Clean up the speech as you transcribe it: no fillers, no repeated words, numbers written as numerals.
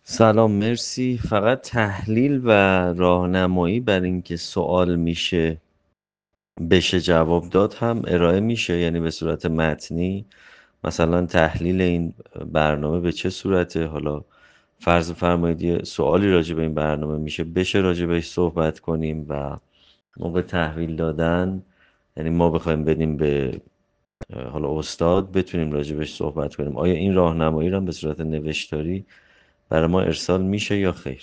سلام مرسی. فقط تحلیل و راهنمایی بر اینکه سوال بشه جواب داد هم ارائه میشه، یعنی به صورت متنی. مثلا تحلیل این برنامه به چه صورته، حالا فرض فرمایید یه سوالی راجع به این برنامه بشه راجع بهش صحبت کنیم و موقع تحویل دادن، یعنی ما بخوایم بدیم به حالا استاد بتونیم راجع بهش صحبت کنیم. آیا این راهنمایی رو هم به صورت نوشتاری برای ما ارسال میشه یا خیر؟